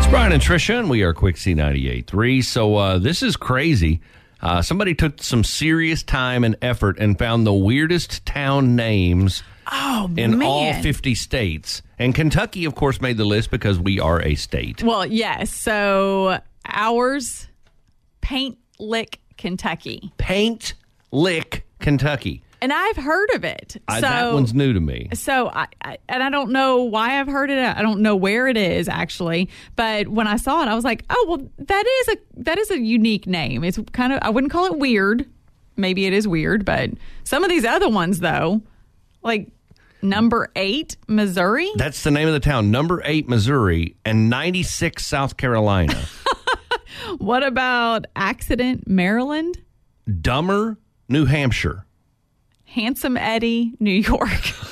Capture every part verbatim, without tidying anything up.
Brian and Tricia, and we are Quick C ninety-eight point three. So uh, this is crazy. Uh, somebody took some serious time and effort and found the weirdest town names oh, in man. all fifty states. And Kentucky, of course, made the list because we are a state. Well, yes. So ours, Paint Lick, Kentucky. Paint Lick, Kentucky. And I've heard of it. I, so, that one's new to me. So, I, I, and I don't know why I've heard it. I don't know where it is actually. But when I saw it, I was like, "Oh, well, that is a that is a unique name." It's kind of I wouldn't call it weird. Maybe it is weird, but some of these other ones, though, like Number Eight, Missouri. That's the name of the town. Number Eight, Missouri, and ninety-six, South Carolina. What about Accident, Maryland? Dummer, New Hampshire. Handsome Eddie, New York.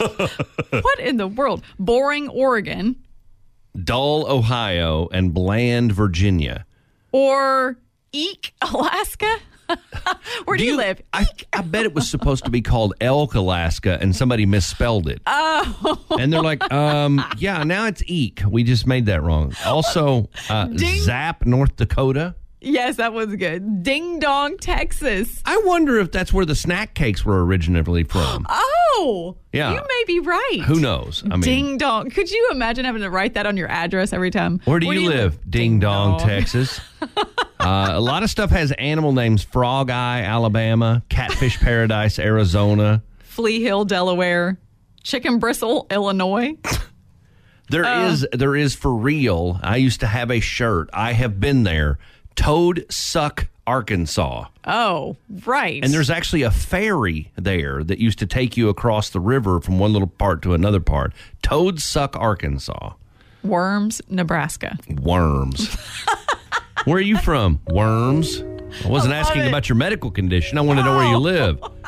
What in the world? Boring, Oregon. Dull, Ohio, and Bland, Virginia. Or Eek, Alaska. Where do, do you, you live? I, I bet it was supposed to be called Elk, Alaska, and somebody misspelled it. Oh. And they're like, um, yeah, now it's Eek. We just made that wrong. Also, uh, Zap, North Dakota. Yes, that was good. Ding Dong, Texas. I wonder if that's where the snack cakes were originally from. Oh, yeah. You may be right. Who knows? I mean, Ding Dong. Could you imagine having to write that on your address every time? Where do, where you, do you live? live? Ding, Ding Dong, Dong, Texas. uh, a lot of stuff has animal names. Frog Eye, Alabama. Catfish Paradise, Arizona. Flea Hill, Delaware. Chicken Bristle, Illinois. There uh, is, there is for real. I used to have a shirt. I have been there. Toad Suck, Arkansas. Oh, right. And there's actually a ferry there that used to take you across the river from one little part to another part. Toad Suck, Arkansas. Worms, Nebraska. Worms. Where are you from? Worms. I wasn't I asking it. about your medical condition. I want to know where you live.